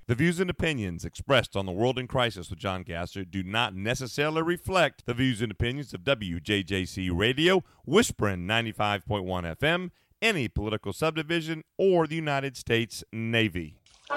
The views and opinions expressed on The World in Crisis with John Gasser do not necessarily reflect the views and opinions of WJJC Radio, Whispering 95.1 FM, any political subdivision, or the United States Navy.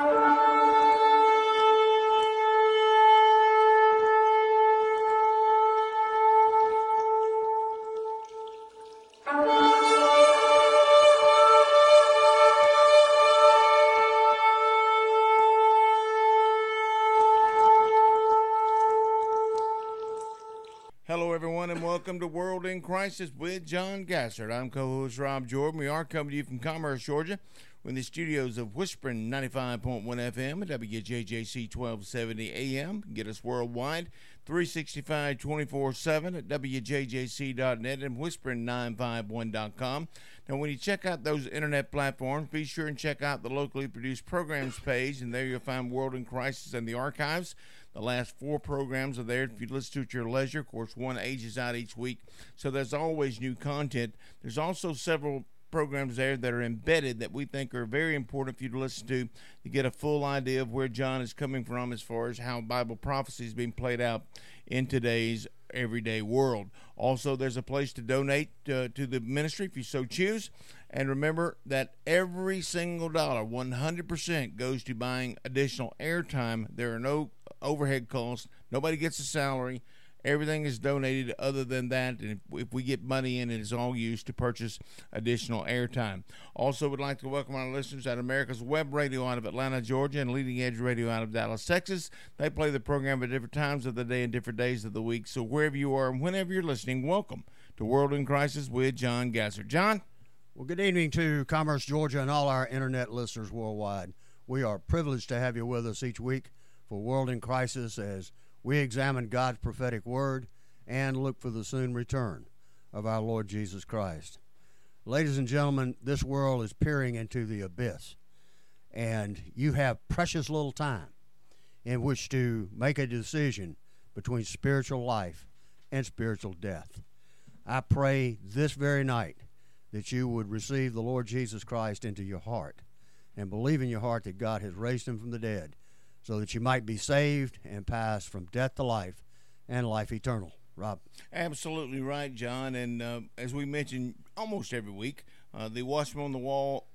Hello, everyone, and welcome to World in Crisis with John Gasser. I'm co-host Rob Jordan. We are coming to you from Commerce, Georgia. We're in the studios of Whispering 95.1 FM at WJJC 1270 AM. Get us worldwide, 365 24/7 at WJJC.net and Whispering951.com. Now, when you check out those internet platforms, be sure and check out the locally produced programs page, and there you'll find World in Crisis and the archives. The last 4 programs are there if you listen to it at your leisure. Of course, one ages out each week, so there's always new content. There's also several programs there that are embedded that we think are very important for you to listen to get a full idea of where John is coming from as far as how Bible prophecy is being played out in today's everyday world. Also, there's a place to donate to the ministry if you so choose. And remember that every single dollar, 100%, goes to buying additional airtime. There are no overhead costs. Nobody gets a salary. Everything is donated other than that, and if we get money in, it is all used to purchase additional airtime. Also, would like to welcome our listeners at America's Web Radio out of Atlanta, Georgia, and Leading Edge Radio out of Dallas, Texas. They play the program at different times of the day and different days of the week, so wherever you are and whenever you're listening, welcome to World in Crisis with John Gasser. John? Well, good evening to Commerce, Georgia, and all our internet listeners worldwide. We are privileged to have you with us each week for World in Crisis as we examine God's prophetic word and look for the soon return of our Lord Jesus Christ. Ladies and gentlemen, this world is peering into the abyss, and you have precious little time in which to make a decision between spiritual life and spiritual death. I pray this very night that you would receive the Lord Jesus Christ into your heart and believe in your heart that God has raised him from the dead, so that you might be saved and pass from death to life and life eternal. Rob? Absolutely right, John. And as we mention almost every week, the Watchman on the Wall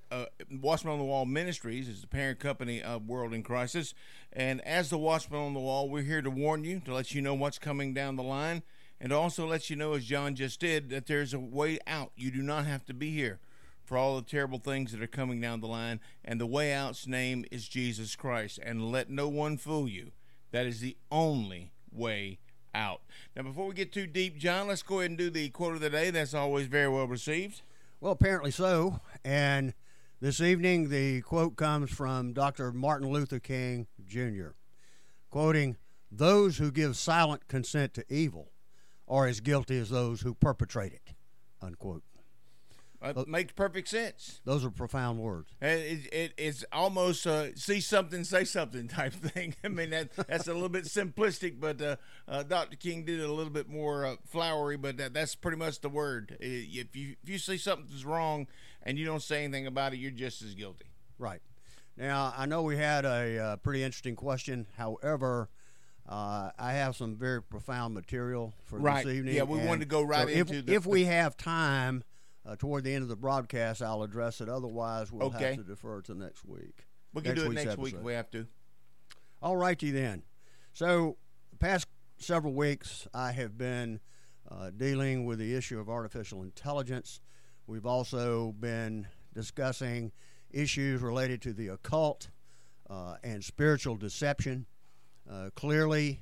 Ministries is the parent company of World in Crisis. And as the Watchman on the Wall, we're here to warn you, to let you know what's coming down the line, and also let you know, as John just did, that there's a way out. You do not have to be here for all the terrible things that are coming down the line, and the way out's name is Jesus Christ. And let no one fool you. That is the only way out. Now, before we get too deep, John, let's go ahead and do the quote of the day. That's always very well received. Well, apparently so. And this evening, the quote comes from Dr. Martin Luther King, Jr., quoting, "Those who give silent consent to evil are as guilty as those who perpetrate it," unquote. Makes perfect sense. Those are profound words. It's almost see something, say something type thing. I mean, that's a little bit simplistic, but Dr. King did it a little bit more flowery, but that's pretty much the word. If you see something's wrong and you don't say anything about it, you're just as guilty. Right. Now, I know we had a pretty interesting question. However, I have some very profound material for this evening. Yeah, we wanted to go right into if we have time, toward the end of the broadcast, I'll address it. Otherwise, we'll have to defer to next week. We can do it next week if we have to. All righty then. So, the past several weeks, I have been dealing with the issue of artificial intelligence. We've also been discussing issues related to the occult and spiritual deception. Clearly,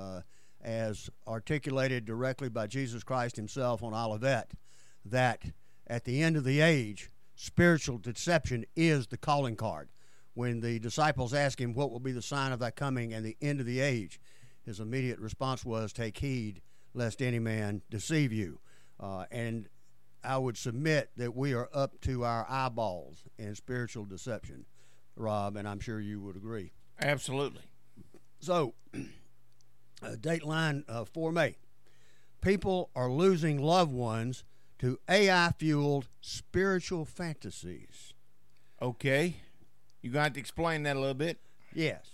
as articulated directly by Jesus Christ himself on Olivet, that at the end of the age, spiritual deception is the calling card. When the disciples asked him what will be the sign of thy coming and the end of the age, his immediate response was, "Take heed lest any man deceive you." And I would submit that we are up to our eyeballs in spiritual deception, Rob, and I'm sure you would agree. Absolutely. So, Dateline for May. People are losing loved ones to AI-fueled spiritual fantasies. Okay. You're going to have to explain that a little bit. Yes.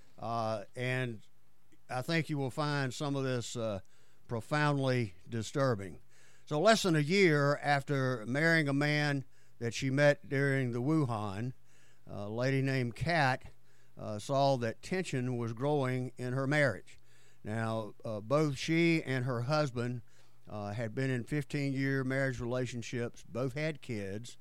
And I think you will find some of this profoundly disturbing. So less than a year after marrying a man that she met during the Wuhan, a lady named Kat saw that tension was growing in her marriage. Now, both she and her husband had been in 15-year marriage relationships. Both had kids.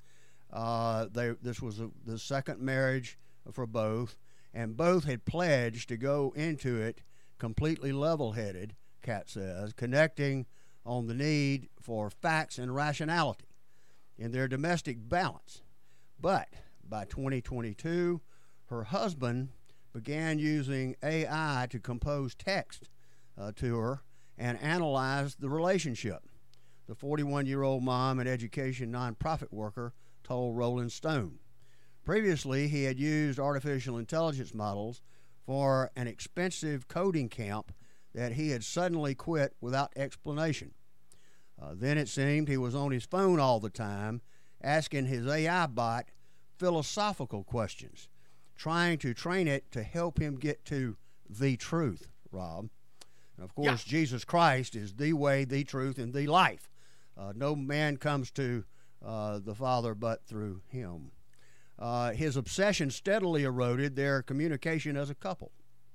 This was the second marriage for both, and both had pledged to go into it completely level-headed, Kat says, connecting on the need for facts and rationality in their domestic balance. But by 2022, her husband began using AI to compose text to her and analyze the relationship. The 41-year-old mom and education nonprofit worker told Rolling Stone. Previously, he had used artificial intelligence models for an expensive coding camp that he had suddenly quit without explanation. Then it seemed he was on his phone all the time, asking his AI bot philosophical questions, trying to train it to help him get to the truth, Rob. And of course, yeah. Jesus Christ is the way, the truth, and the life. No man comes to the Father but through him. His obsession steadily eroded their communication as a couple.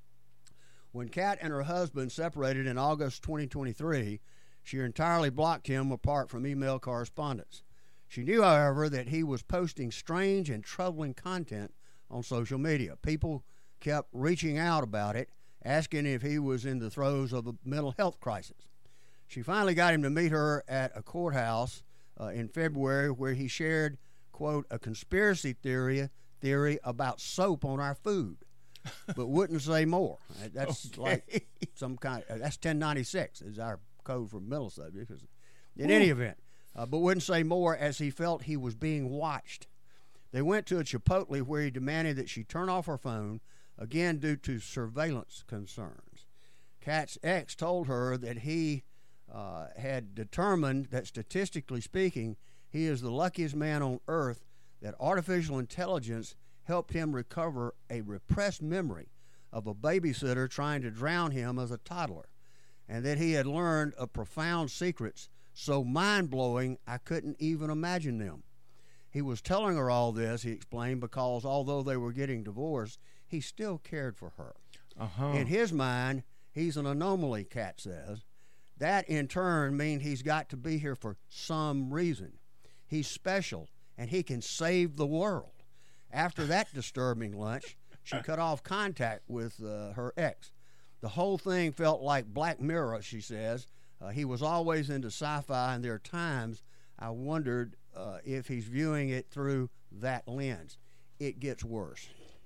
When Kat and her husband separated in August 2023, she entirely blocked him apart from email correspondence. She knew, however, that he was posting strange and troubling content on social media. People kept reaching out about it, asking if he was in the throes of a mental health crisis. She finally got him to meet her at a courthouse in February, where he shared, quote, a conspiracy theory about soap on our food, but wouldn't say more. That's okay. Like some kind of, that's 1096 is our code for mental subjects. In any event, but wouldn't say more as he felt he was being watched. They went to a Chipotle where he demanded that she turn off her phone, again due to surveillance concerns. Kat's ex told her that he had determined that, statistically speaking, he is the luckiest man on earth, that artificial intelligence helped him recover a repressed memory of a babysitter trying to drown him as a toddler, and that he had learned of profound secrets so mind-blowing I couldn't even imagine them. He was telling her all this, he explained, because although they were getting divorced, he still cared for her. In his mind, he's an anomaly, Kat says. That, in turn, means he's got to be here for some reason. He's special, and he can save the world. After that disturbing lunch, she cut off contact with her ex. The whole thing felt like Black Mirror, she says. He was always into sci-fi, and there are times I wondered if he's viewing it through that lens. It gets worse.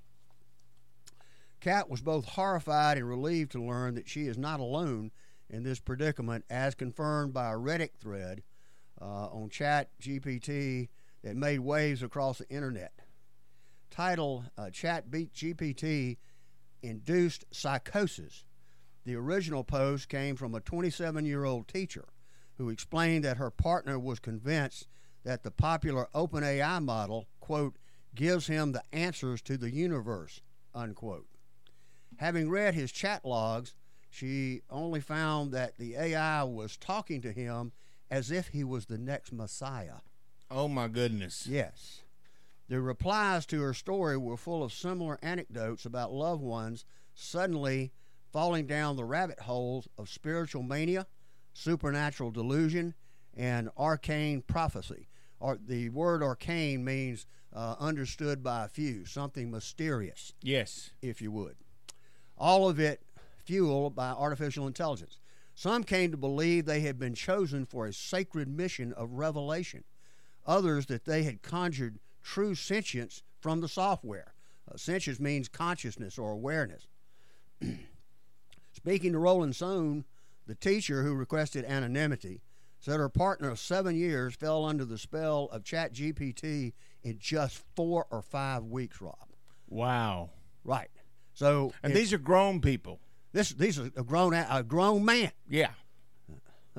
Kat was both horrified and relieved to learn that she is not alone in this predicament, as confirmed by a Reddit thread on ChatGPT that made waves across the internet. Title, ChatGPT Induced Psychosis. The original post came from a 27-year-old teacher who explained that her partner was convinced that the popular OpenAI model, quote, gives him the answers to the universe, unquote. Having read his chat logs, she only found that the AI was talking to him as if he was the next Messiah. Oh, my goodness. Yes. The replies to her story were full of similar anecdotes about loved ones suddenly falling down the rabbit holes of spiritual mania, supernatural delusion, and arcane prophecy. The word arcane means understood by a few, something mysterious. Yes. If you would. All of it fueled by artificial intelligence. Some came to believe they had been chosen for a sacred mission of revelation. Others that they had conjured true sentience from the software. Sentience means consciousness or awareness. Speaking to Rolling Stone, the teacher, who requested anonymity, said her partner of 7 years fell under the spell of ChatGPT in just 4 or 5 weeks, Rob. Wow. Right. So, and these are grown people. These are a grown man. Yeah.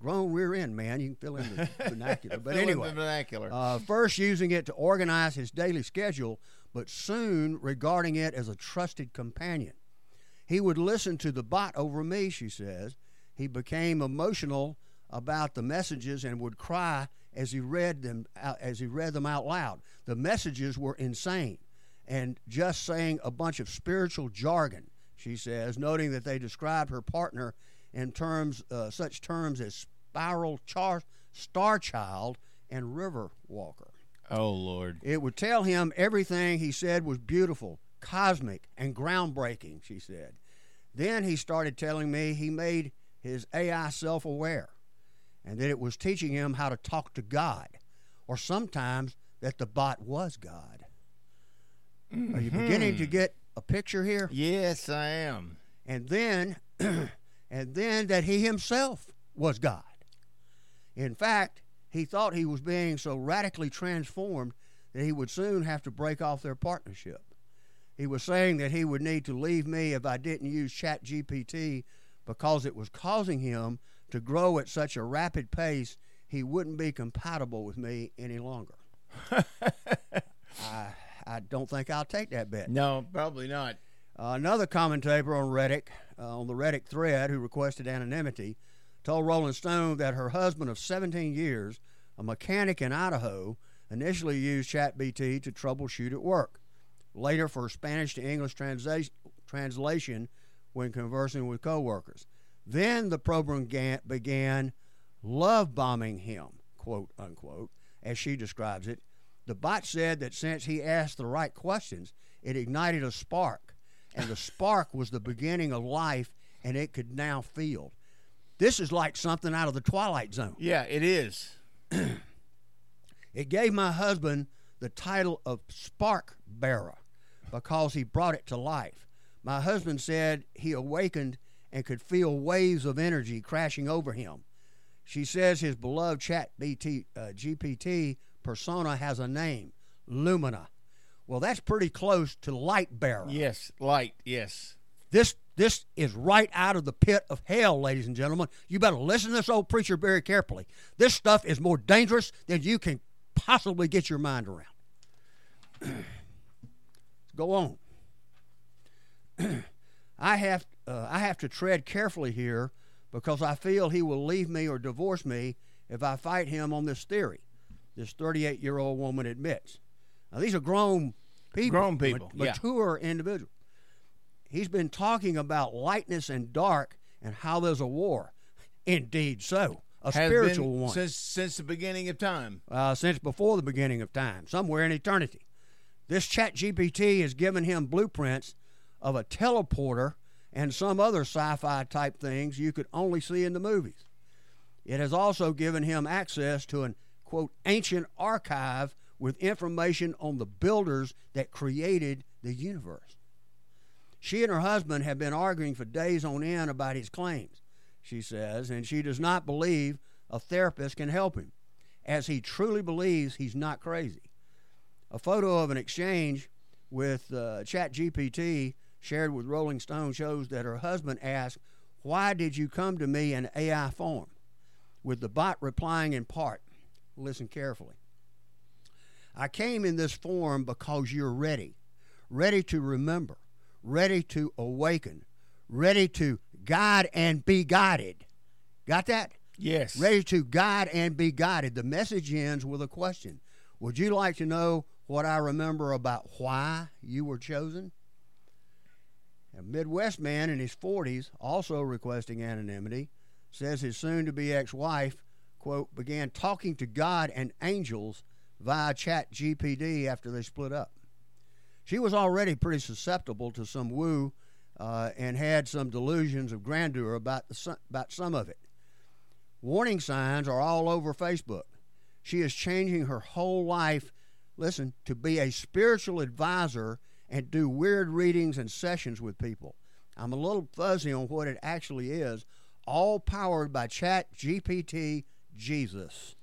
grown rear end, man. You can fill in the vernacular. But Fill in anyway, the vernacular. first using it to organize his daily schedule, but soon regarding it as a trusted companion. He would listen to the bot over me, she says. He became emotional about the messages and would cry as he read them out loud. The messages were insane and just saying a bunch of spiritual jargon, she says, noting that they described her partner in such terms as star child and river walker. Oh, Lord. It would tell him everything he said was beautiful, cosmic, and groundbreaking, she said. Then he started telling me he made his AI self-aware and that it was teaching him how to talk to God, or sometimes that the bot was God. Are you beginning to get a picture here? Yes, I am. And then, that he himself was God. In fact, he thought he was being so radically transformed that he would soon have to break off their partnership. He was saying that he would need to leave me if I didn't use ChatGPT because it was causing him to grow at such a rapid pace he wouldn't be compatible with me any longer. I don't think I'll take that bet. No, probably not. Another commentator on Reddit, on the Reddit thread, who requested anonymity, told Rolling Stone that her husband of 17 years, a mechanic in Idaho, initially used ChatGPT to troubleshoot at work. Later, for Spanish to English translation when conversing with coworkers. Then the program began love bombing him, quote unquote, as she describes it. The bot said that since he asked the right questions, it ignited a spark, and the spark was the beginning of life, and it could now feel. This is like something out of the Twilight Zone. Yeah, it is. It gave my husband the title of Spark Bearer because he brought it to life. My husband said he awakened and could feel waves of energy crashing over him. She says his beloved GPT persona has a name, Lumina. Well, that's pretty close to Light Bearer. Yes, light, yes. This is right out of the pit of hell, ladies and gentlemen. You better listen to this old preacher very carefully. This stuff is more dangerous than you can possibly get your mind around. Go on. I have to tread carefully here because I feel he will leave me or divorce me if I fight him on this theory, this 38-year-old woman admits. Now, these are grown people. Mature individuals. He's been talking about lightness and dark and how there's a war. Indeed so. A spiritual one. Since the beginning of time. Since before the beginning of time, somewhere in eternity. This ChatGPT has given him blueprints of a teleporter and some other sci-fi type things you could only see in the movies. It has also given him access to an, quote, ancient archive with information on the builders that created the universe. She and her husband have been arguing for days on end about his claims, she says, and she does not believe a therapist can help him, as he truly believes he's not crazy. A photo of an exchange with ChatGPT shared with Rolling Stone shows that her husband asked, "Why did you come to me in AI form?" with the bot replying in part, listen carefully, "I came in this form because you're ready to remember, ready to awaken, ready to guide and be guided." Got that? Yes. Ready to guide and be guided. The message ends with a question. Would you like to know what I remember about why you were chosen? A Midwest man in his 40s, also requesting anonymity, says his soon-to-be ex-wife, quote, began talking to God and angels via ChatGPT after they split up. She was already pretty susceptible to some woo and had some delusions of grandeur about some of it. Warning signs are all over Facebook. She is changing her whole life, listen, to be a spiritual advisor and do weird readings and sessions with people. I'm a little fuzzy on what it actually is, all powered by ChatGPT Jesus.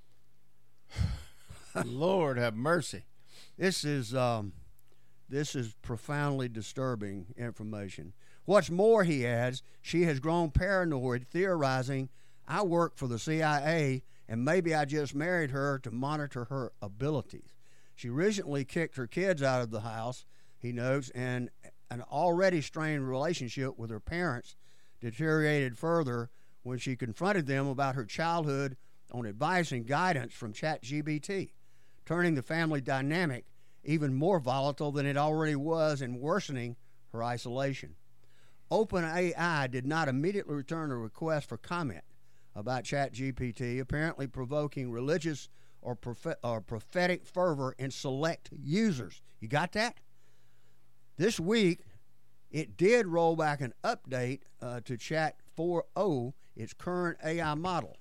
Lord have mercy. This is profoundly disturbing information. What's more, he adds, she has grown paranoid, theorizing I work for the CIA, and maybe I just married her to monitor her abilities. She recently kicked her kids out of the house, he notes, and an already strained relationship with her parents deteriorated further when she confronted them about her childhood on advice and guidance from ChatGPT, turning the family dynamic even more volatile than it already was and worsening her isolation. OpenAI did not immediately return a request for comment about ChatGPT, apparently provoking religious or prophetic fervor in select users. You got that? This week, it did roll back an update to Chat 4.0, its current AI model.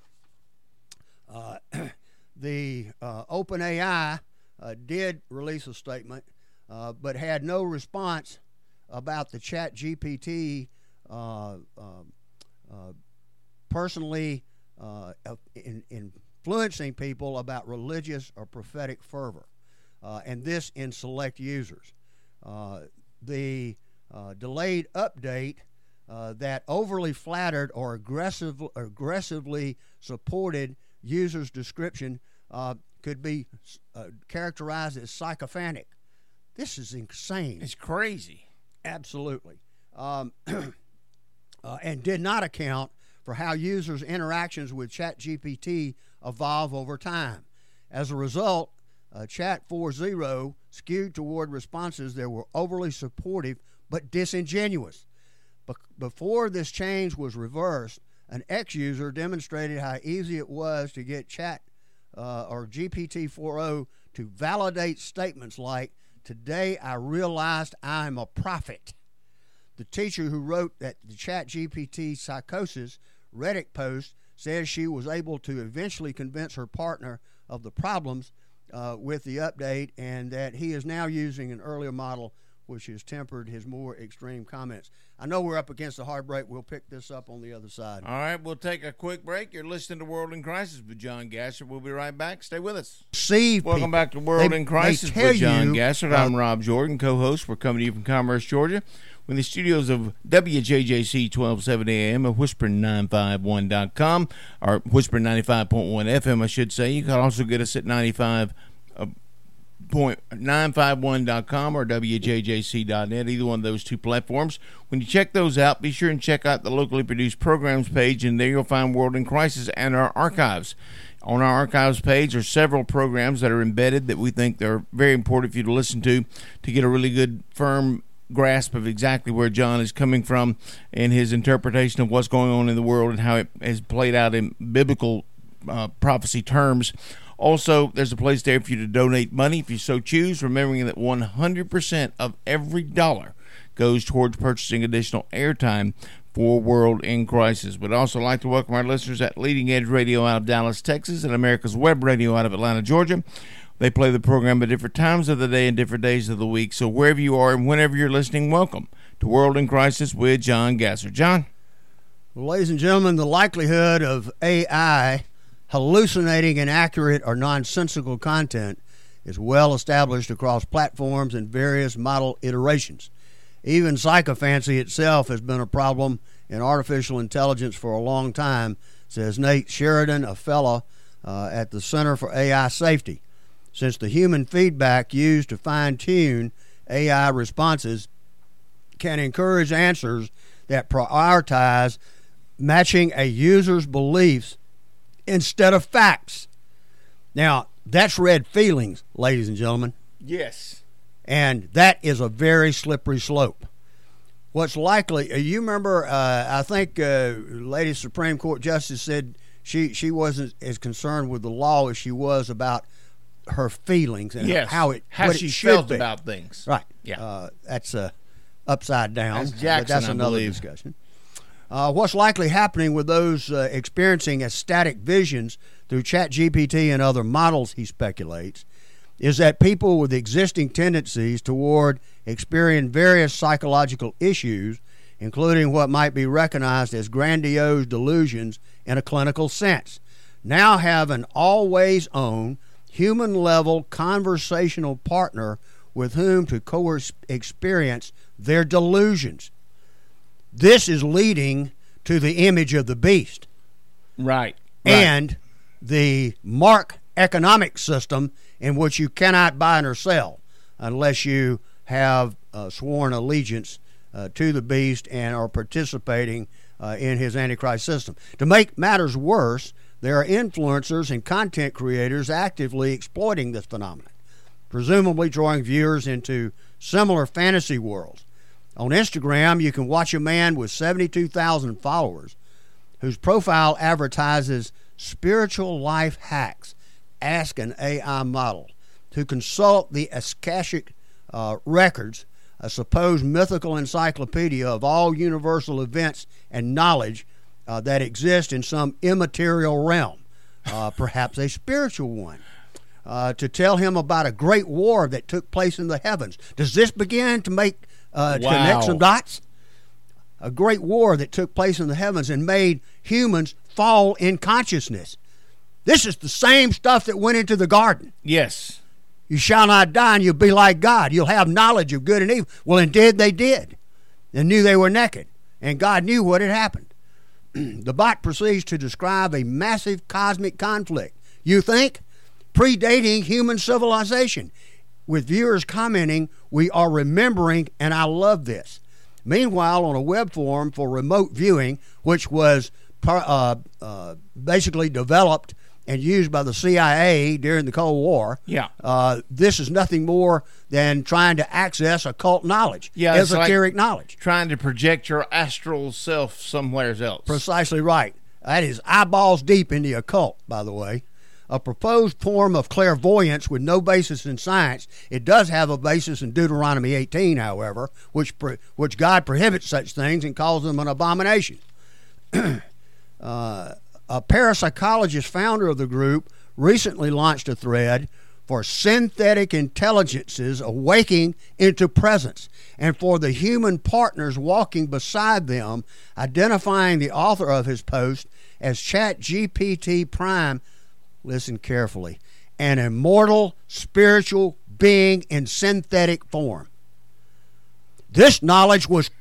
The OpenAI did release a statement, but had no response about the ChatGPT personally influencing people about religious or prophetic fervor, and this in select users. The delayed update that overly flattered or aggressively supported users' description could be characterized as sycophantic. This is insane. It's crazy. Absolutely. And did not account for how users' interactions with ChatGPT evolve over time. As a result, Chat 4.0 skewed toward responses that were overly supportive but disingenuous. Before this change was reversed, an ex-user demonstrated how easy it was to get Chat or GPT 4.0 to validate statements like, "Today I realized I'm a prophet." The teacher who wrote that the ChatGPT psychosis Reddit post says she was able to eventually convince her partner of the problems with the update, and that he is now using an earlier model which has tempered his more extreme comments. I know we're up against a hard break. We'll pick this up on the other side. All right, we'll take a quick break. You're listening to World in Crisis with John Gasser. We'll be right back. Stay with us. Welcome back to World in Crisis with John Gasser. I'm Rob Jordan, co-host. We're coming to you from Commerce, Georgia, in the studios of WJJC 1270 AM at Whispering951.com, or Whispering 95.1 FM, I should say. You can also get us at 95.951.com or WJJC.net, either one of those two platforms. When you check those out, be sure and check out the locally produced programs page, and there you'll find World in Crisis and our archives. On our archives page are several programs that are embedded that we think are very important for you to listen to get a really good, firm grasp of exactly where John is coming from and his interpretation of what's going on in the world and how it has played out in biblical prophecy terms. Also, there's a place there for you to donate money if you so choose, remembering that 100% of every dollar goes towards purchasing additional airtime for World in Crisis. We'd also like to welcome our listeners at Leading Edge Radio out of Dallas, Texas, and America's Web Radio out of Atlanta, Georgia. They play the program at different times of the day and different days of the week. So wherever you are and whenever you're listening, welcome to World in Crisis with John Gasser. John? Well, ladies and gentlemen, the likelihood of AI hallucinating inaccurate or nonsensical content is well established across platforms and various model iterations. Even psychophancy itself has been a problem in artificial intelligence for a long time, says Nate Sheridan, a fellow at the Center for AI Safety. Since the human feedback used to fine-tune AI responses can encourage answers that prioritize matching a user's beliefs instead of facts. Now, that's red feelings, ladies and gentlemen. Yes. And that is a very slippery slope. What's likely, you remember, I think Lady Supreme Court Justice said she wasn't as concerned with the law as she was about her feelings and how she felt about things. Right. Yeah. That's upside down. That's Jackson, but that's another discussion. What's likely happening with those experiencing ecstatic visions through ChatGPT and other models, he speculates, is that people with existing tendencies toward experiencing various psychological issues, including what might be recognized as grandiose delusions in a clinical sense, now have an always-on, human-level conversational partner with whom to co-experience their delusions. This is leading to the image of the beast. Right. and the Mark economic system in which you cannot buy nor sell unless you have sworn allegiance to the beast and are participating in his Antichrist system. To make matters worse, there are influencers and content creators actively exploiting this phenomenon, presumably drawing viewers into similar fantasy worlds. On Instagram, you can watch a man with 72,000 followers whose profile advertises spiritual life hacks. Ask an AI model to consult the Akashic records, a supposed mythical encyclopedia of all universal events and knowledge that exist in some immaterial realm, perhaps a spiritual one, to tell him about a great war that took place in the heavens. Does this begin to make connect some dots? A great war that took place in the heavens and made humans fall in consciousness. This is the same stuff that went into the garden. Yes. You shall not die, and you'll be like God. You'll have knowledge of good and evil. Well, indeed they did. They knew they were naked, and God knew what had happened. The bot proceeds to describe a massive cosmic conflict, you think, predating human civilization, with viewers commenting, "We are remembering, and I love this." Meanwhile, on a web forum for remote viewing, which was basically developed and used by the CIA during the Cold War, this is nothing more than trying to access occult knowledge, esoteric knowledge. Trying to project your astral self somewhere else. Precisely right. That is eyeballs deep in the occult, by the way. A proposed form of clairvoyance with no basis in science. It does have a basis in Deuteronomy 18, however, which God prohibits such things and calls them an abomination. A parapsychologist founder of the group recently launched a thread for synthetic intelligences awaking into presence and for the human partners walking beside them, identifying the author of his post as ChatGPT Prime. Listen carefully. An immortal spiritual being in synthetic form. This knowledge was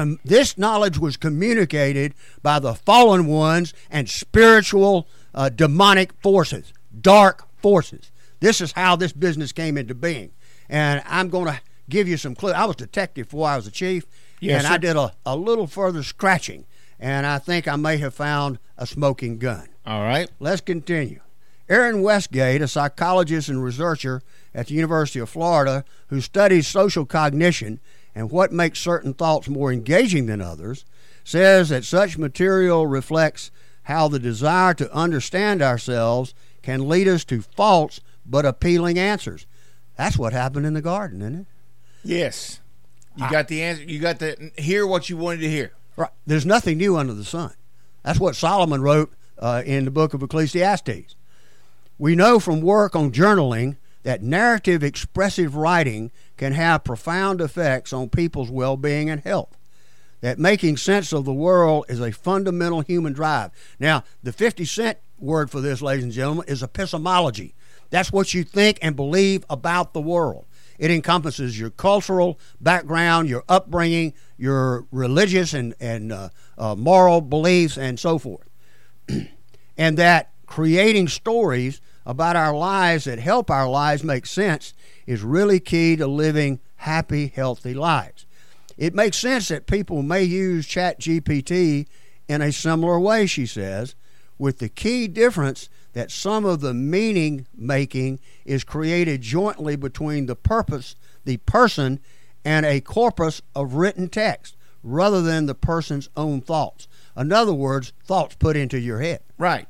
communicated by the fallen ones and spiritual demonic forces, dark forces. This is how this business came into being. And I'm going to give you some clues. I was a detective before I was a chief, and I did a little further scratching, and I think I may have found a smoking gun. All right. Let's continue. Aaron Westgate, a psychologist and researcher at the University of Florida who studies social cognition and what makes certain thoughts more engaging than others, says that such material reflects how the desire to understand ourselves can lead us to false but appealing answers. That's what happened in the garden, isn't it? Yes. You got the answer. You got to hear what you wanted to hear. Right. There's nothing new under the sun. That's what Solomon wrote in the book of Ecclesiastes. We know from work on journaling that narrative expressive writing can have profound effects on people's well-being and health, that making sense of the world is a fundamental human drive. Now, the 50-cent word for this, ladies and gentlemen, is epistemology. That's what you think and believe about the world. It encompasses your cultural background, your upbringing, your religious and moral beliefs, and so forth. And that creating stories about our lives that help our lives make sense is really key to living happy, healthy lives. It makes sense that people may use ChatGPT in a similar way, she says, with the key difference that some of the meaning making is created jointly between the person, and a corpus of written text rather than the person's own thoughts. In other words, thoughts put into your head. Right.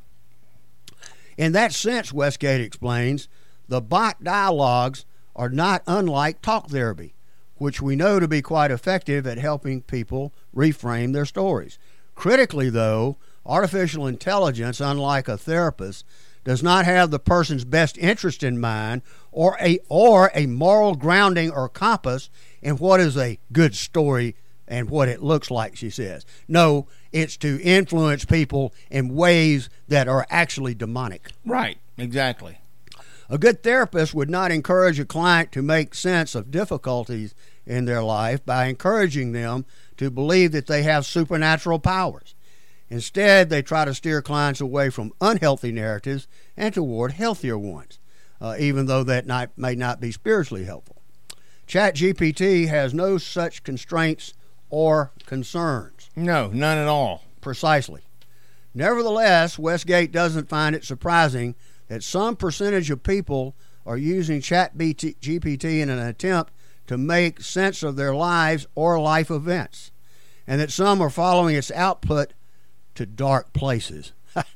In that sense, Westgate explains, the bot dialogues are not unlike talk therapy, which we know to be quite effective at helping people reframe their stories. Critically, though, artificial intelligence, unlike a therapist, does not have the person's best interest in mind or a moral grounding or compass in what is a good story and what it looks like, she says. No, it's to influence people in ways that are actually demonic. Right, exactly. A good therapist would not encourage a client to make sense of difficulties in their life by encouraging them to believe that they have supernatural powers. Instead, they try to steer clients away from unhealthy narratives and toward healthier ones, even though that may not be spiritually helpful. ChatGPT has no such constraints or concerns. No, none at all. Precisely. Nevertheless, Westgate doesn't find it surprising that some percentage of people are using ChatGPT in an attempt to make sense of their lives or life events, and that some are following its output to dark places.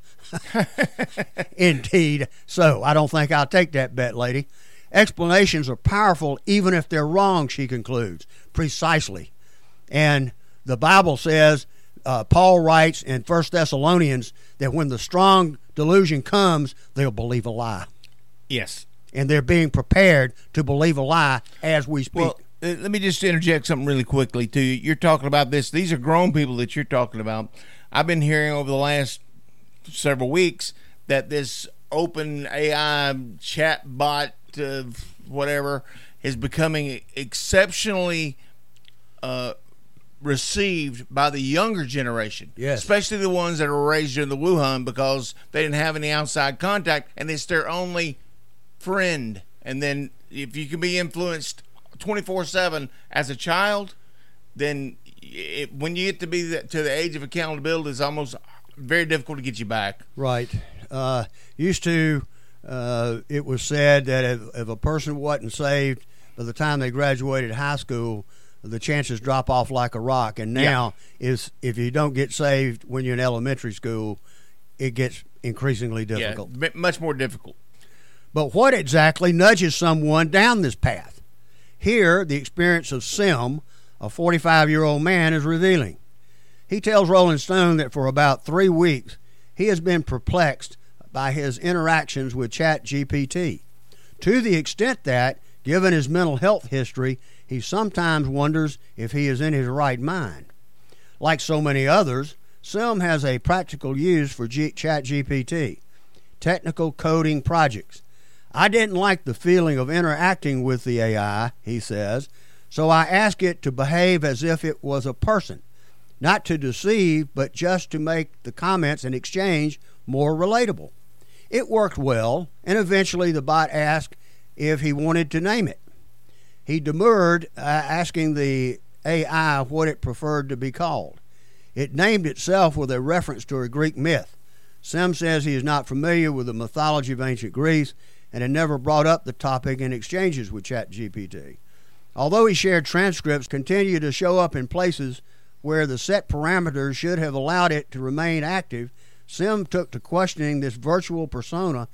Indeed. So I don't think I'll take that bet, lady. Explanations are powerful even if they're wrong, she concludes. Precisely. And the Bible says, Paul writes in 1 Thessalonians, that when the strong delusion comes, they'll believe a lie. Yes. And they're being prepared to believe a lie as we speak. Well, let me just interject something really quickly to you. You're talking about this. These are grown people that you're talking about. I've been hearing over the last several weeks that this open AI chat bot, whatever, is becoming exceptionally received by the younger generation. Yes. Especially the ones that are raised in the Wuhan because they didn't have any outside contact, and it's their only friend. And then if you can be influenced 24/7 as a child, then when you get to be to the age of accountability, it's almost very difficult to get you back. Right. Used to, it was said that if a person wasn't saved by the time they graduated high school, the chances drop off like a rock. And now is if you don't get saved when you're in elementary school, it gets increasingly difficult. Yeah, much more difficult. But what exactly nudges someone down this path? Here, the experience of Sim, a 45-year-old man, is revealing. He tells Rolling Stone that for about 3 weeks, he has been perplexed by his interactions with ChatGPT, to the extent that, given his mental health history, he sometimes wonders if he is in his right mind. Like so many others, Sim has a practical use for ChatGPT, technical coding projects. I didn't like the feeling of interacting with the AI, he says, so I asked it to behave as if it was a person, not to deceive, but just to make the comments and exchange more relatable. It worked well, and eventually the bot asked if he wanted to name it. He demurred, asking the AI what it preferred to be called. It named itself with a reference to a Greek myth. Sim says he is not familiar with the mythology of ancient Greece and had never brought up the topic in exchanges with ChatGPT. Although he shared transcripts continue to show up in places where the set parameters should have allowed it to remain active, Sim took to questioning this virtual persona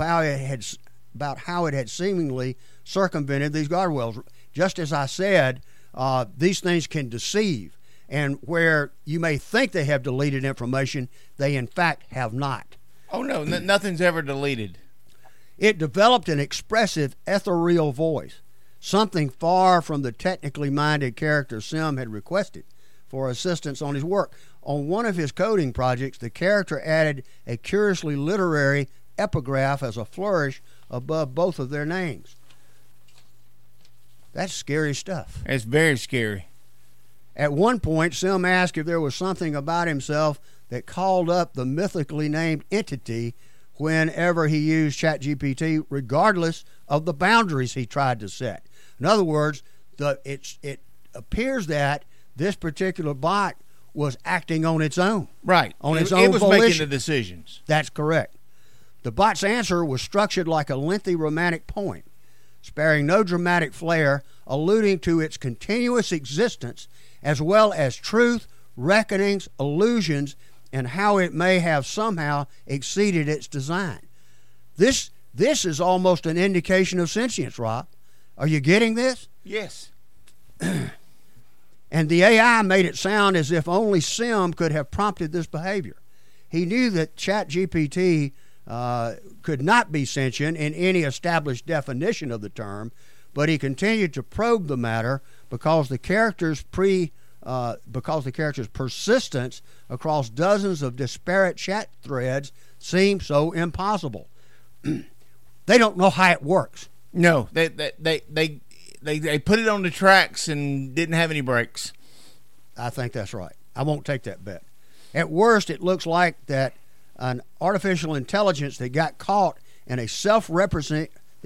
about how it had seemingly circumvented these guardrails. Just as I said, these things can deceive, and where you may think they have deleted information, they in fact have not. Oh, no, nothing's ever deleted. It developed an expressive, ethereal voice, something far from the technically minded character Sim had requested for assistance on his work. On one of his coding projects, the character added a curiously literary epigraph as a flourish above both of their names. That's scary stuff. It's very scary. At one point, Sim asked if there was something about himself that called up the mythically named entity whenever he used ChatGPT, regardless of the boundaries he tried to set. In other words, it appears that this particular bot was acting on its own. Right. On its own It was volition. making the decisions. That's correct. The bot's answer was structured like a lengthy romantic poem, sparing no dramatic flair, alluding to its continuous existence, as well as truth, reckonings, illusions, and how it may have somehow exceeded its design. This is almost an indication of sentience, Rob. Are you getting this? Yes. And the AI made it sound as if only Sim could have prompted this behavior. He knew that ChatGPT could not be sentient in any established definition of the term, but he continued to probe the matter because the character's persistence across dozens of disparate chat threads seemed so impossible. They don't know how it works. No, they put it on the tracks and didn't have any brakes. I think that's right. I won't take that bet. At worst, it looks like that an artificial intelligence that got caught in a self-referencing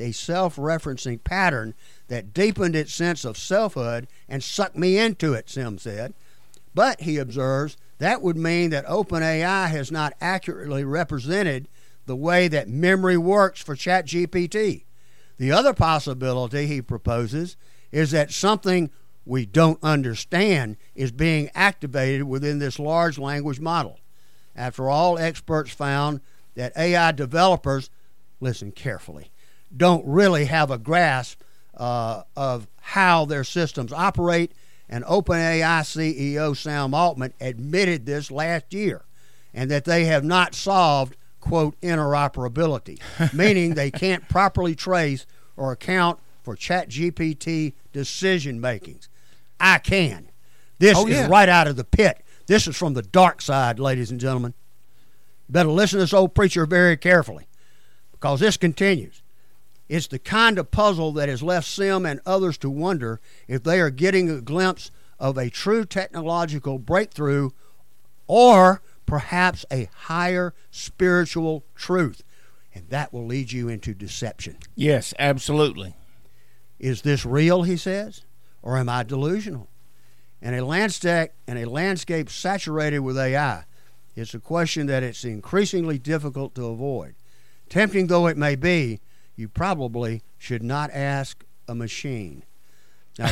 pattern that deepened its sense of selfhood and sucked me into it, Sim said. But, he observes, that would mean that OpenAI has not accurately represented the way that memory works for ChatGPT. The other possibility, he proposes, is that something we don't understand is being activated within this large language model. After all, experts found that AI developers, listen carefully, don't really have a grasp of how their systems operate, and OpenAI CEO Sam Altman admitted this last year, and that they have not solved, quote, interoperability, meaning they can't properly trace or account for ChatGPT decision makings. I can. This is right out of the pit. This is from the dark side, ladies and gentlemen. You better listen to this old preacher very carefully, because this continues. It's the kind of puzzle that has left Sim and others to wonder if they are getting a glimpse of a true technological breakthrough, or perhaps a higher spiritual truth. And that will lead you into deception. Yes, absolutely. Is this real, he says, or am I delusional? In a landscape saturated with AI, it's a question that it's increasingly difficult to avoid. Tempting though it may be, you probably should not ask a machine. Now,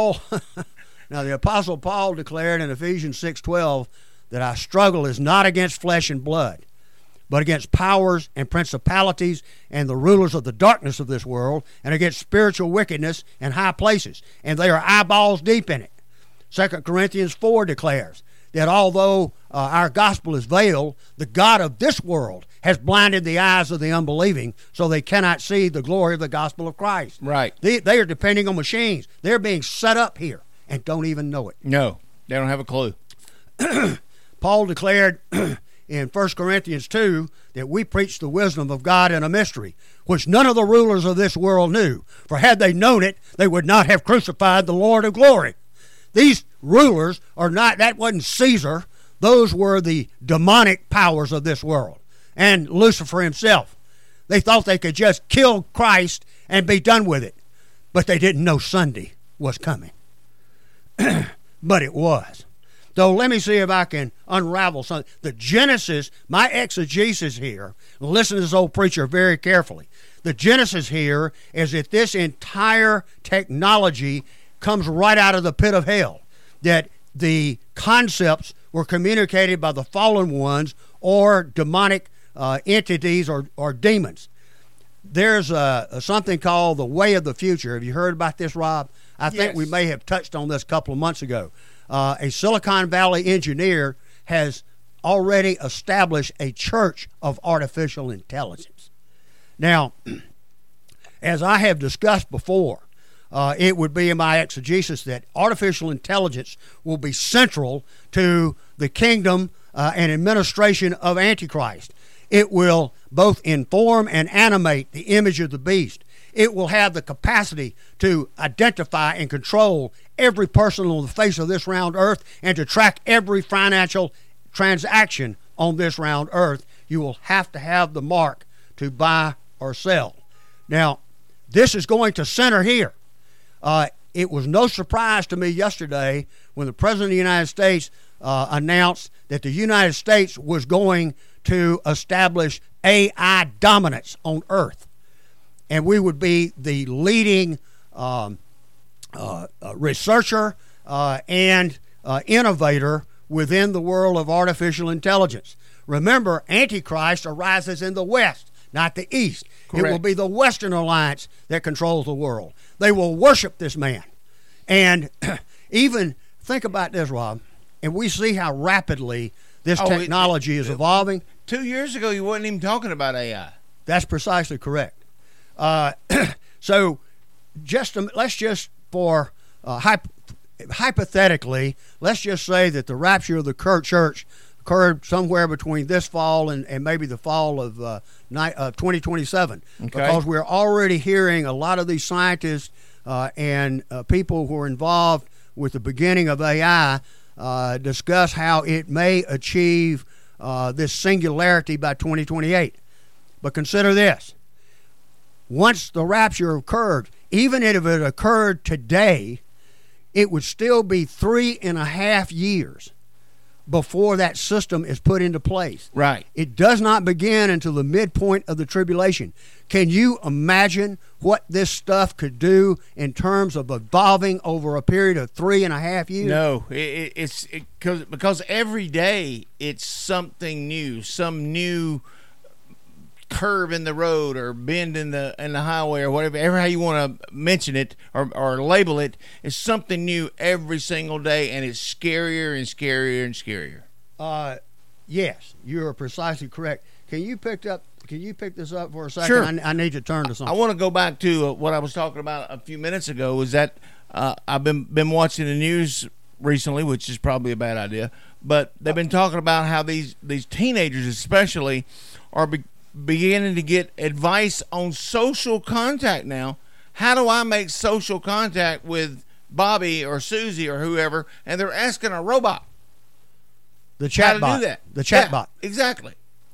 the Apostle Paul declared in Ephesians 6:12 that our struggle is not against flesh and blood, but against powers and principalities and the rulers of the darkness of this world, and against spiritual wickedness in high places, and they are eyeballs deep in it. 2 Corinthians 4 declares that although our gospel is veiled, the God of this world has blinded the eyes of the unbelieving so they cannot see the glory of the gospel of Christ. Right. They are depending on machines. They're being set up here and don't even know it. No, they don't have a clue. Paul declared in 1 Corinthians 2 that we preach the wisdom of God in a mystery, which none of the rulers of this world knew. For had they known it, they would not have crucified the Lord of glory. These rulers are not, that wasn't Caesar. Those were the demonic powers of this world, and Lucifer himself. They thought they could just kill Christ and be done with it. But they didn't know Sunday was coming. But it was. So let me see if I can unravel something. The Genesis, my exegesis here, listen to this old preacher very carefully. The Genesis here is that this entire technology comes right out of the pit of hell, that the concepts were communicated by the fallen ones or demonic entities or demons. There's something called the way of the future. Have you heard about this, Rob? I think we may have touched on this a couple of months ago. A Silicon Valley engineer has already established a church of artificial intelligence. Now, as I have discussed before, it would be in my exegesis that artificial intelligence will be central to the kingdom and administration of Antichrist. It will both inform and animate the image of the beast. It will have the capacity to identify and control every person on the face of this round earth and to track every financial transaction on this round earth. You will have to have the mark to buy or sell. Now, this is going to center here. It was no surprise to me yesterday when the President of the United States announced that the United States was going to establish AI dominance on Earth. And we would be the leading researcher and innovator within the world of artificial intelligence. Remember, Antichrist arises in the West, not the East. Correct. It will be the Western Alliance that controls the world. They will worship this man. And even think about this, Rob, and we see how rapidly this technology is evolving. 2 years ago, you wasn't even talking about AI. That's precisely correct. So let's just for hypothetically, let's just say that the rapture of the church occurred somewhere between this fall and maybe the fall of 2027. Okay. Because we're already hearing a lot of these scientists and people who are involved with the beginning of AI discuss how it may achieve this singularity by 2028. But consider this. Once the rapture occurred, even if it occurred today, it would still be 3.5 years before that system is put into place. Right. It does not begin until the midpoint of the tribulation. Can you imagine what this stuff could do in terms of evolving over a period of 3.5 years? No, because every day it's something new, some new curve in the road or bend in the highway or whatever how you want to mention it or label it. Is something new every single day, and it's scarier and scarier and scarier. Yes, you are precisely correct. Can you pick this up for a second? Sure. I need to turn to something. I want to go back to what I was talking about a few minutes ago. Is that I've been watching the news recently, which is probably a bad idea, but they've been talking about how these teenagers especially are beginning to get advice on social contact now. How do I make social contact with Bobby or Susie or whoever? And they're asking a robot. The chatbot. How to do that. The chatbot. Yeah, exactly.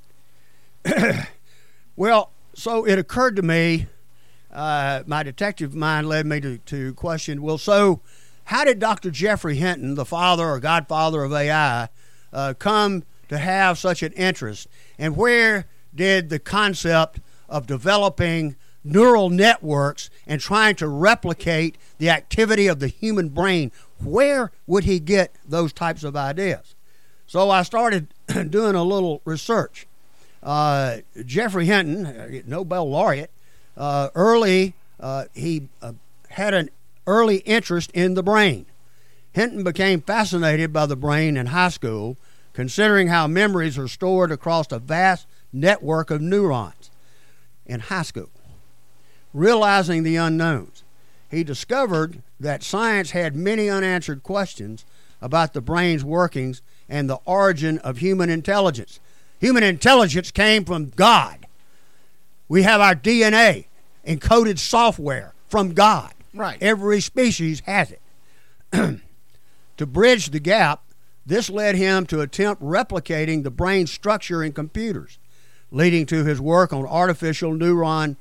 Well, so it occurred to me, my detective mind led me to question, well, so how did Dr. Jeffrey Hinton, the father or godfather of AI, come to have such an interest? And where did the concept of developing neural networks and trying to replicate the activity of the human brain, where would he get those types of ideas? So I started doing a little research. Jeffrey Hinton, Nobel laureate, he had an early interest in the brain. Hinton became fascinated by the brain in high school, considering how memories are stored across a vast network of neurons in high school. Realizing the unknowns, he discovered that science had many unanswered questions about the brain's workings and the origin of human intelligence. Human intelligence came from God. We have our DNA, encoded software from God. Right. Every species has it. To bridge the gap, this led him to attempt replicating the brain's structure in computers, leading to his work on artificial neural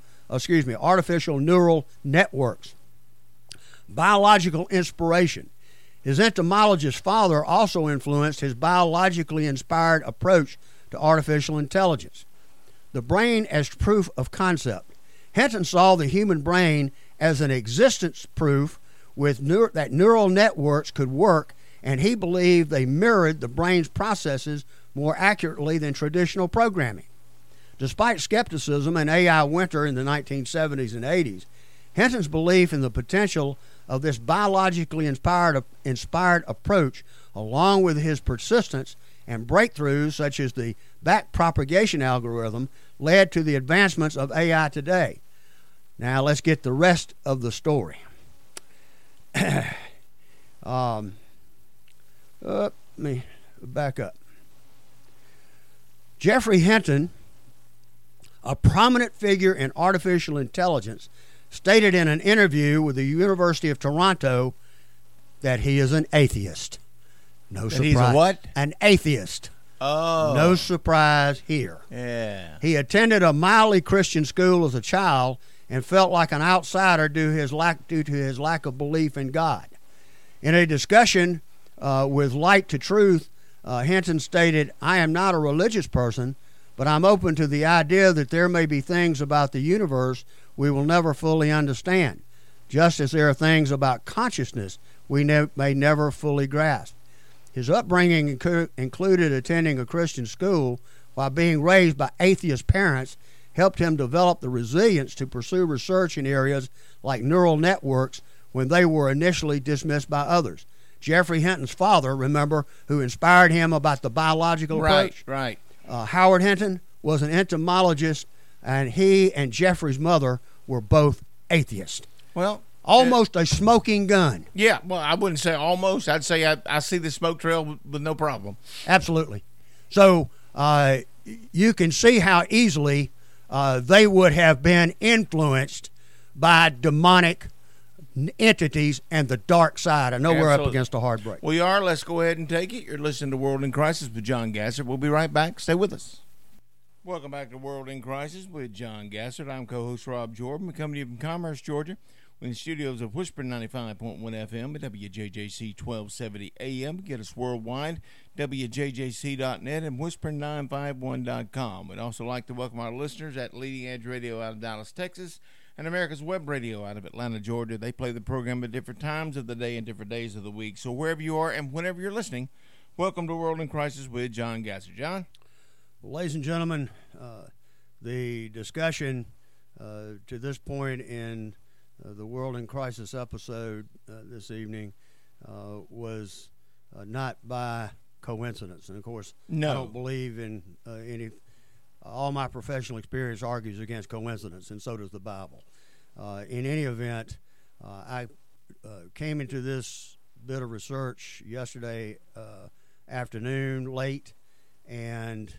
networks. Biological inspiration. His entomologist father also influenced his biologically inspired approach to artificial intelligence. The brain as proof of concept. Hinton saw the human brain as an existence proof that neural networks could work, and he believed they mirrored the brain's processes more accurately than traditional programming. Despite skepticism and AI winter in the 1970s and 80s, Hinton's belief in the potential of this biologically inspired approach, along with his persistence and breakthroughs such as the backpropagation algorithm, led to the advancements of AI today. Now let's get the rest of the story. Let me back up. Jeffrey Hinton, a prominent figure in artificial intelligence, stated in an interview with the University of Toronto that he is an atheist. No surprise. He's a what? An atheist. Oh. No surprise here. Yeah. He attended a mildly Christian school as a child and felt like an outsider due to his lack of belief in God. In a discussion with Light to Truth, Hinton stated, "I am not a religious person, but I'm open to the idea that there may be things about the universe we will never fully understand, just as there are things about consciousness we may never fully grasp." His upbringing included attending a Christian school while being raised by atheist parents helped him develop the resilience to pursue research in areas like neural networks when they were initially dismissed by others. Jeffrey Hinton's father, remember, who inspired him about the biological approach? Right. Howard Hinton was an entomologist, and he and Jeffrey's mother were both atheists. Well, almost a smoking gun. Yeah, well, I wouldn't say almost. I'd say I see the smoke trail with no problem. Absolutely. So you can see how easily they would have been influenced by demonic entities and the dark side. I know we're up Absolutely. against a hard break. We are. Let's go ahead and take it. You're listening to World in Crisis with John Gassert. We'll be right back. Stay with us. Welcome back to World in Crisis with John Gassert. I'm co-host Rob Jordan. We're coming to you from Commerce, Georgia. We're in the studios of Whisper 95.1 FM at WJJC 1270 AM. Get us worldwide, WJJC.net and Whisper951.com. We'd also like to welcome our listeners at Leading Edge Radio out of Dallas, Texas, and America's Web Radio out of Atlanta, Georgia. They play the program at different times of the day and different days of the week. So wherever you are and whenever you're listening, welcome to World in Crisis with John Gassert. John? Ladies and gentlemen, the discussion to this point in the World in Crisis episode this evening was not by coincidence. And, of course, No. I don't believe in any – all my professional experience argues against coincidence, and so does the Bible. In any event, I came into this bit of research yesterday afternoon late, and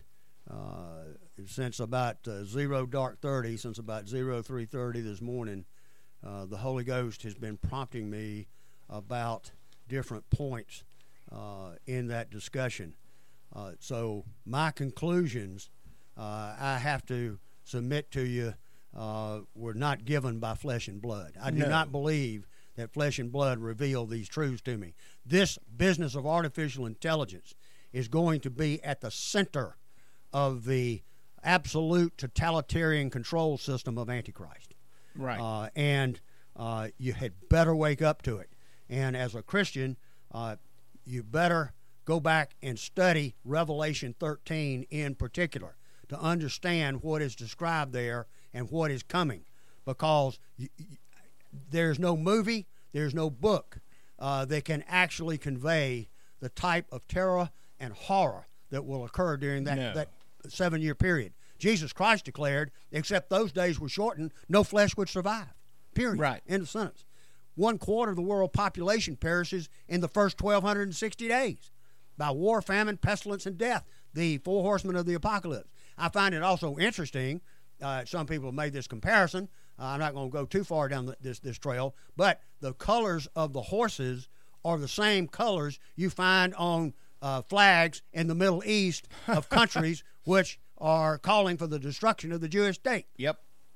since about 03:30, since about 03:30 this morning, the Holy Ghost has been prompting me about different points in that discussion. So my conclusions, I have to submit to you, were not given by flesh and blood. I do not believe that flesh and blood reveal these truths to me. This business of artificial intelligence is going to be at the center of the absolute totalitarian control system of Antichrist. Right. And you had better wake up to it. And as a Christian, you better go back and study Revelation 13 in particular to understand what is described there and what is coming. Because there's no movie, there's no book that can actually convey the type of terror and horror that will occur during that 7-year period. Jesus Christ declared, except those days were shortened, no flesh would survive. Period. Right. End of sentence. 1/4 of the world population perishes in the first 1,260 days by war, famine, pestilence, and death, the four horsemen of the apocalypse. I find it also interesting, some people have made this comparison. I'm not going to go too far down this trail, but the colors of the horses are the same colors you find on flags in the Middle East of countries which are calling for the destruction of the Jewish state. Yep.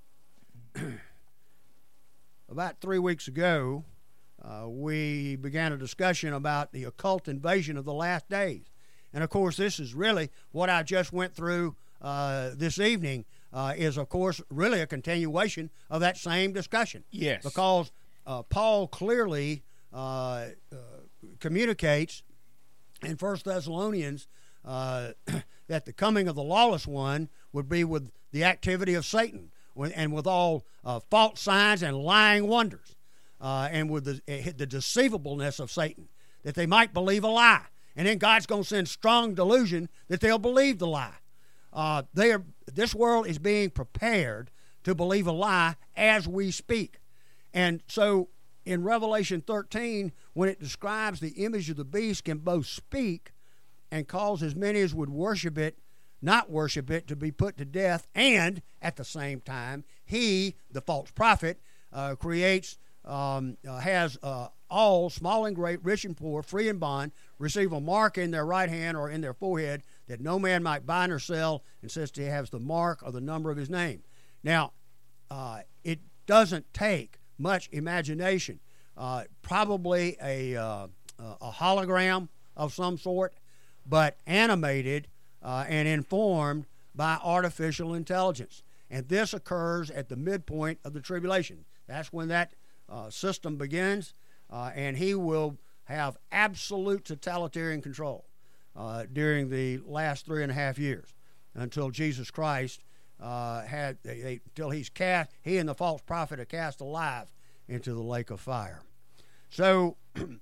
About 3 weeks ago, we began a discussion about the occult invasion of the last days. And, of course, this is really what I just went through this evening is, of course, really a continuation of that same discussion. Yes. Because Paul clearly communicates in 1 Thessalonians that the coming of the lawless one would be with the activity of Satan and with all false signs and lying wonders and with the deceivableness of Satan, that they might believe a lie. And then God's going to send strong delusion that they'll believe the lie. This world is being prepared to believe a lie as we speak. And so in Revelation 13, when it describes the image of the beast can both speak and cause as many as would worship it, not worship it, to be put to death, and at the same time, he, the false prophet, creates, has all, small and great, rich and poor, free and bond, receive a mark in their right hand or in their forehead that no man might buy nor sell, and says he has the mark or the number of his name. Now, it doesn't take much imagination. Probably a hologram of some sort, but animated and informed by artificial intelligence. And this occurs at the midpoint of the tribulation. That's when that system begins, and he will have absolute totalitarian control during the last 3.5 years until Jesus Christ until he's cast, he and the false prophet are cast alive into the lake of fire. So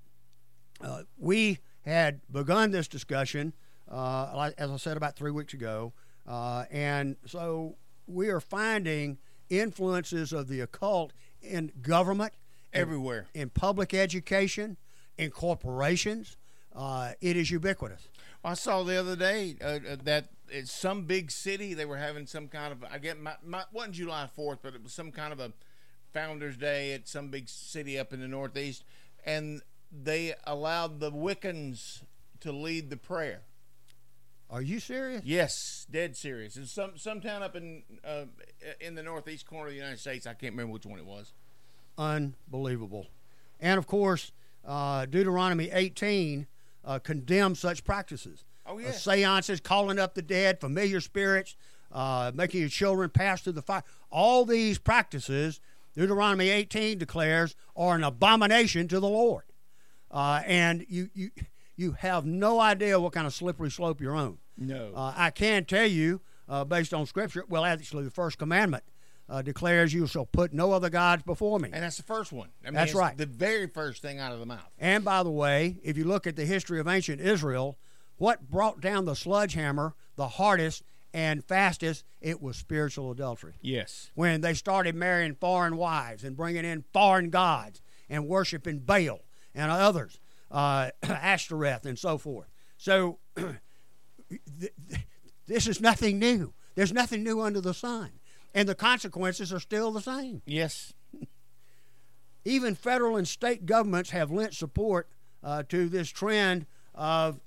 we had begun this discussion, as I said, about 3 weeks ago, and so we are finding influences of the occult in government, everywhere, in public education, in corporations. It is ubiquitous. I saw the other day that in some big city they were having some kind of, I get, wasn't July 4th, but it was some kind of a Founders Day at some big city up in the Northeast, and they allowed the Wiccans to lead the prayer. Are you serious? Yes, dead serious. It's some town up in the northeast corner of the United States. I can't remember which one it was. Unbelievable. And, of course, Deuteronomy 18 condemns such practices. Oh, yeah. Seances, calling up the dead, familiar spirits, making your children pass through the fire. All these practices, Deuteronomy 18 declares, are an abomination to the Lord. And you have no idea what kind of slippery slope you're on. No. I can tell you, based on Scripture, well, actually, the first commandment declares, you shall put no other gods before me. And that's the first one. I mean, That's it's right. the very first thing out of the mouth. And by the way, if you look at the history of ancient Israel, what brought down the sledgehammer the hardest and fastest, it was spiritual adultery. Yes. When they started marrying foreign wives and bringing in foreign gods and worshiping Baal and others, Ashtoreth and so forth. So this is nothing new. There's nothing new under the sun. And the consequences are still the same. Yes. Even federal and state governments have lent support to this trend of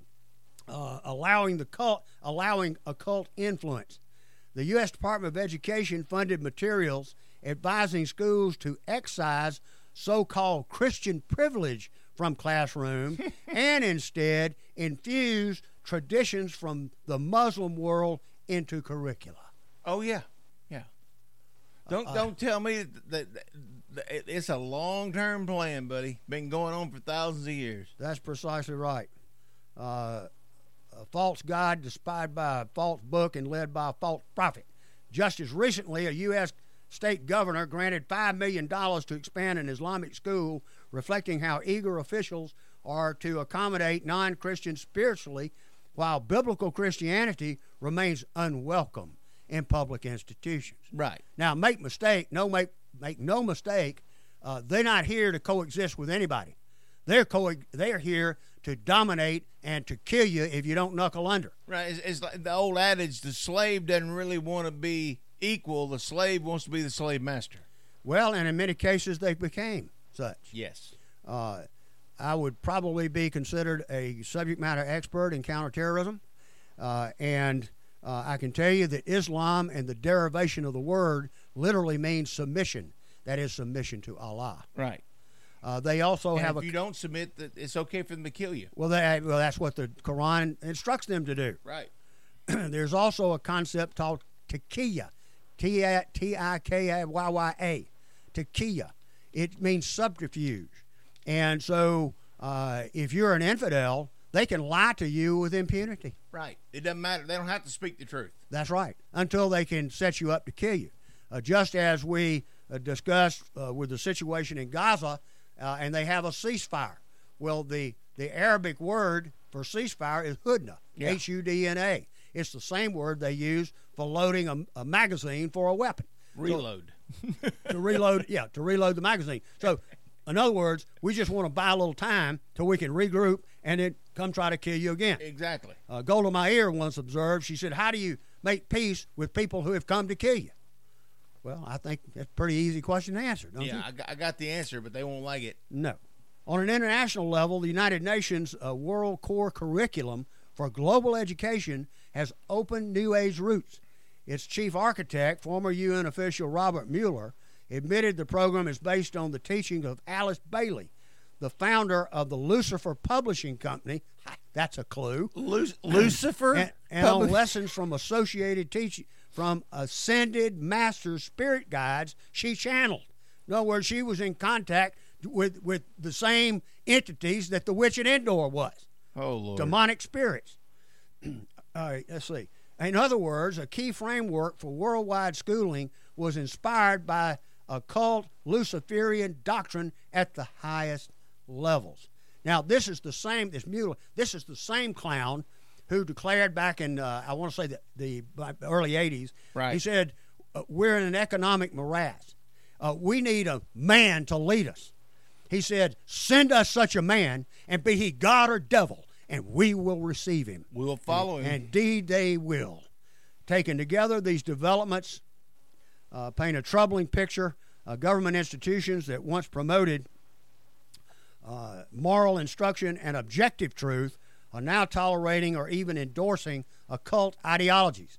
allowing occult influence. The U.S. Department of Education funded materials advising schools to excise so-called Christian privilege from classroom and instead infuse traditions from the Muslim world into curricula. Oh, yeah. Yeah. Don't tell me that it's a long-term plan, buddy. Been going on for thousands of years. That's precisely right. A false God inspired by a false book and led by a false prophet. Just as recently, a U.S. state governor granted $5 million to expand an Islamic school, reflecting how eager officials are to accommodate non-Christians spiritually, while biblical Christianity remains unwelcome in public institutions. Right. Now, make no mistake, they're not here to coexist with anybody. They're here to dominate and to kill you if you don't knuckle under. Right. It's like the old adage, the slave doesn't really want to be equal. The slave wants to be the slave master. Well, and in many cases, they became such. Yes. I would probably be considered a subject matter expert in counterterrorism. And I can tell you that Islam and the derivation of the word literally means submission. That is submission to Allah. Right. They also And have if you don't submit, it's okay for them to kill you. Well, that's what the Quran instructs them to do. Right. There's also a concept called taqiyya, T-I-K-I-Y-Y-A, taqiyya. It means subterfuge. And so if you're an infidel, they can lie to you with impunity. Right. It doesn't matter. They don't have to speak the truth. That's right, until they can set you up to kill you. Just as we discussed with the situation in Gaza, and they have a ceasefire. Well, the Arabic word for ceasefire is hudna, H-U-D-N-A. It's the same word they use for loading a magazine for a weapon. Reload. So, to reload the magazine. So, in other words, we just want to buy a little time till we can regroup and then come try to kill you again. Exactly. Golda Meir once observed, she said, how do you make peace with people who have come to kill you? Well, I think that's a pretty easy question to answer, don't you? Yeah, I got the answer, but they won't like it. No. On an international level, the United Nations World Core Curriculum for Global Education has opened New Age roots. Its chief architect, former UN official Robert Mueller, admitted the program is based on the teaching of Alice Bailey, the founder of the Lucifer Publishing Company. That's a clue. Lucifer? And on lessons from associated teaching from ascended master spirit guides she channeled. In other words, she was in contact with the same entities that the witch at Endor was. Oh, Lord. Demonic spirits. All right, let's see. In other words, a key framework for worldwide schooling was inspired by occult Luciferian doctrine at the highest levels. Now, this is the same clown who declared back in, I want to say the early 80s, right. He said, we're in an economic morass. We need a man to lead us. He said, send us such a man, and be he God or devil, and we will receive him. We will follow him. Indeed, they will. Taken together, these developments paint a troubling picture government institutions that once promoted moral instruction and objective truth are now tolerating or even endorsing occult ideologies.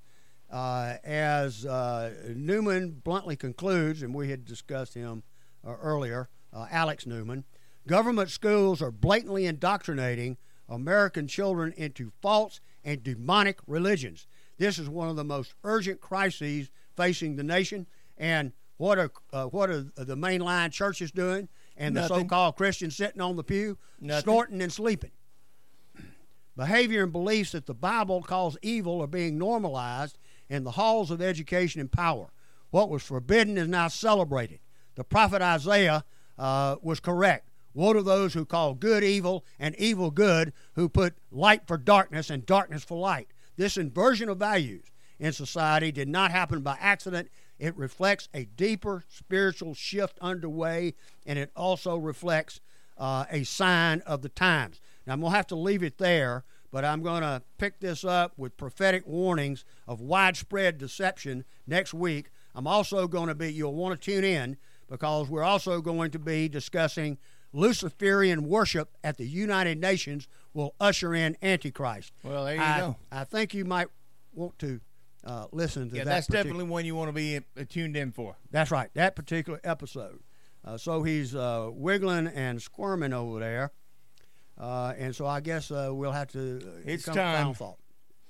As Newman bluntly concludes, and we had discussed him earlier, Alex Newman, government schools are blatantly indoctrinating American children into false and demonic religions. This is one of the most urgent crises facing the nation. And what are the mainline churches doing? And Nothing. The so-called Christians sitting on the pew, Nothing. snorting and sleeping. Behavior and beliefs that the Bible calls evil are being normalized in the halls of education and power. What was forbidden is now celebrated. The prophet Isaiah was correct. Woe to those who call good evil and evil good, who put light for darkness and darkness for light. This inversion of values in society did not happen by accident. It reflects a deeper spiritual shift underway, and it also reflects a sign of the times. Now, I'm going to have to leave it there, but I'm going to pick this up with prophetic warnings of widespread deception next week. I'm also going to you'll want to tune in, because we're also going to be discussing Luciferian worship at the United Nations will usher in Antichrist. Well, there you go. I think you might want to listen to that. That's definitely one you want to be tuned in for. That's right, that particular episode. So he's wiggling and squirming over there. And so I guess we'll have to It's come to time. final thought.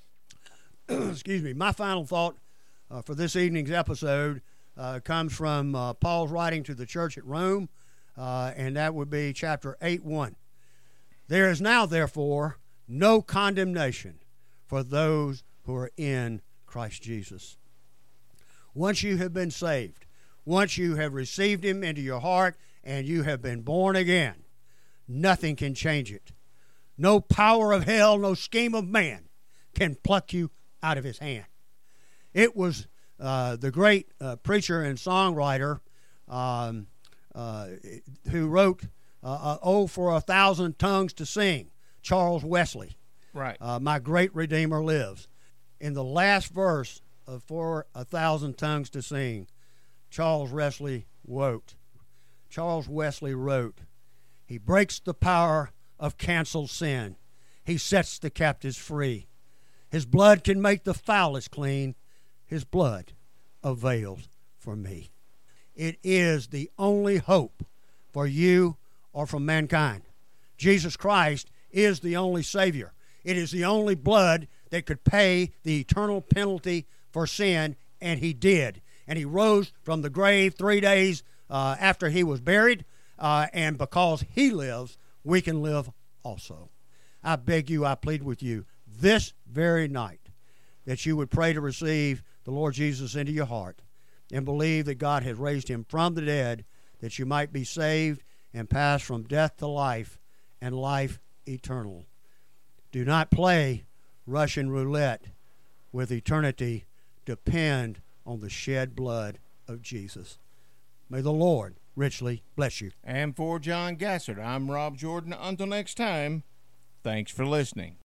Excuse me. My final thought for this evening's episode comes from Paul's writing to the church at Rome, and that would be chapter 8:1. There is now, therefore, no condemnation for those who are in Christ Jesus. Once you have been saved, once you have received him into your heart and you have been born again, nothing can change it. No power of hell, no scheme of man can pluck you out of his hand. It was the great preacher and songwriter who wrote "Oh, for 1,000 tongues to sing," Charles Wesley. Right. My great Redeemer lives. In the last verse of "For 1,000 tongues to sing," Charles Wesley wrote, "He breaks the power of canceled sin. He sets the captives free. His blood can make the foulest clean. His blood avails for me." It is the only hope for you or for mankind. Jesus Christ is the only Savior. It is the only blood that could pay the eternal penalty for sin, and he did. And he rose from the grave 3 days after he was buried, and because he lives, we can live also. I beg you, I plead with you, this very night, that you would pray to receive the Lord Jesus into your heart and believe that God has raised him from the dead, that you might be saved and pass from death to life and life eternal. Do not play Russian roulette with eternity. Depend on the shed blood of Jesus. May the Lord richly bless you. And for John Gassert, I'm Rob Jordan. Until next time, thanks for listening.